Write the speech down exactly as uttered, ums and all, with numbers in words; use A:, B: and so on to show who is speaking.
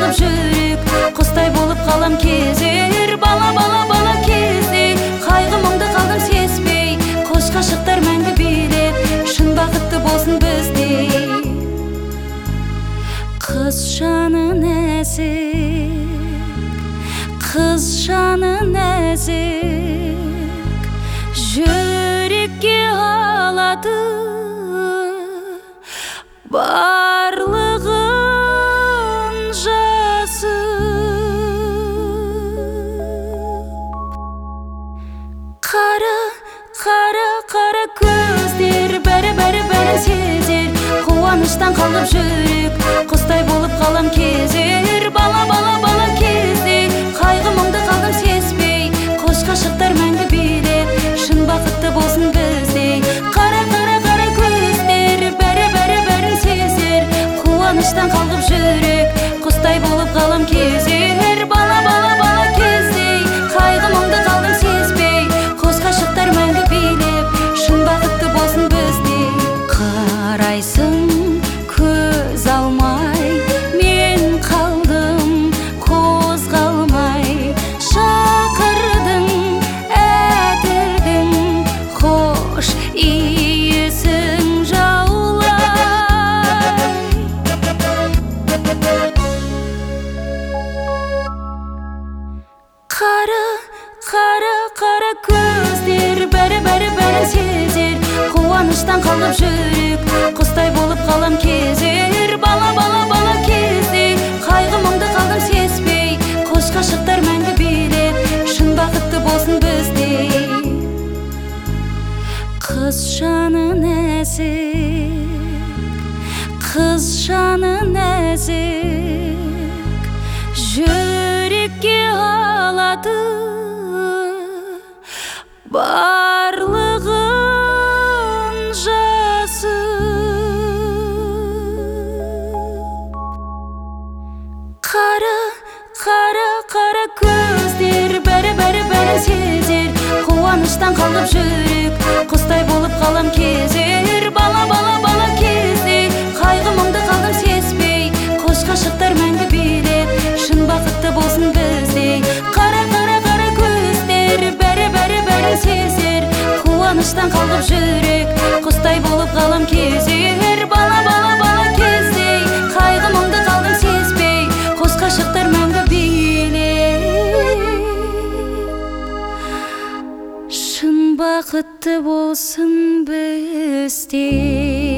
A: қалып жүрек құстай болып қалам кезер. Бала бала бала кезде қайғы мұңды қалдым сезбей, қош ғашықтар мәңгі билеп, шын бақытты болсын бізде. Қыз жаны нәзік, қыз жаны нәзік, жүрекке алады барлығын жазып. Қара, қара, қара көздер бәрі бәрі бәрі сезер, қуаныштан қалып жүрек құстай болып қалам кезер. Бала бала бала кезде қайғы мұңды қалдым сезбей, қош ғашықтар мәңгі билеп, шын бақытты болсын бізде. Қара, қара, қара көздер бәрі бәрі бәрін сезер, қуаныштан қалып жүрек құстай болып қалам кезер. Бала бала бала кезде қайғы мұңды қалдым сезбей, қош ғашықтар мәңгі билеп, шын бақытты болсын бізде. Қарайсың көз алмай, мен қалдым қозғалмай, шақырдың әтірдің хош иісің жаулай. Қара, қара, қара көздер бәрі бәрі бәрі сезер, қуаныштан қалып жүрек құстай болып қалам кезер. Бала бала бала кезде қайғы мұңды қалдым сезбей, қош ғашықтар мәңгі билеп, шын бақытты болсын бізде. Қыз жаны нәзік, қыз жаны нәзік, жүрекке алады барлығын жазып. Қара, қара, қара көздер бәрі бәрі бәрі сезер, қуаныштан қалып жүрек құстай болып қалам кезер. Бала бала бала кезде қайғы мұңды қалдым сезбей, қош ғашықтар мәңгі билеп, шын бақытты болсын бізде. Қара, қара, қара көздер бәрі бәрі бәрі сезер, қуаныштан қалып жүрек құстай болып қалам кезер. Бала бала бала кезде қайғы мұңды қалдым сезбей, қош ғашықтар мәңгі билеп, шын бақытты болсын бізде.